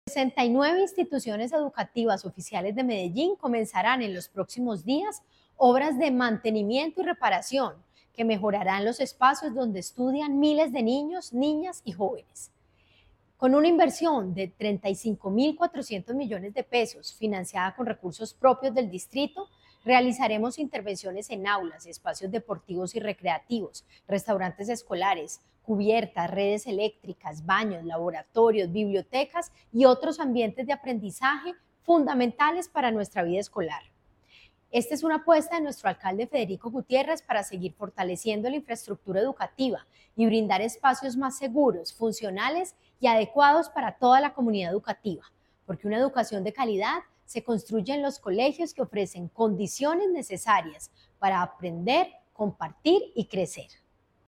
69 instituciones educativas oficiales de Medellín comenzarán en los próximos días obras de mantenimiento y reparación que mejorarán los espacios donde estudian miles de niños, niñas y jóvenes. Con una inversión de 35.400 millones de pesos financiada con recursos propios del distrito, realizaremos intervenciones en aulas, espacios deportivos y recreativos, restaurantes escolares, cubiertas, redes eléctricas, baños, laboratorios, bibliotecas y otros ambientes de aprendizaje fundamentales para nuestra vida escolar. Esta es una apuesta de nuestro alcalde Federico Gutiérrez para seguir fortaleciendo la infraestructura educativa y brindar espacios más seguros, funcionales y adecuados para toda la comunidad educativa, porque una educación de calidad se construye en los colegios que ofrecen condiciones necesarias para aprender, compartir y crecer.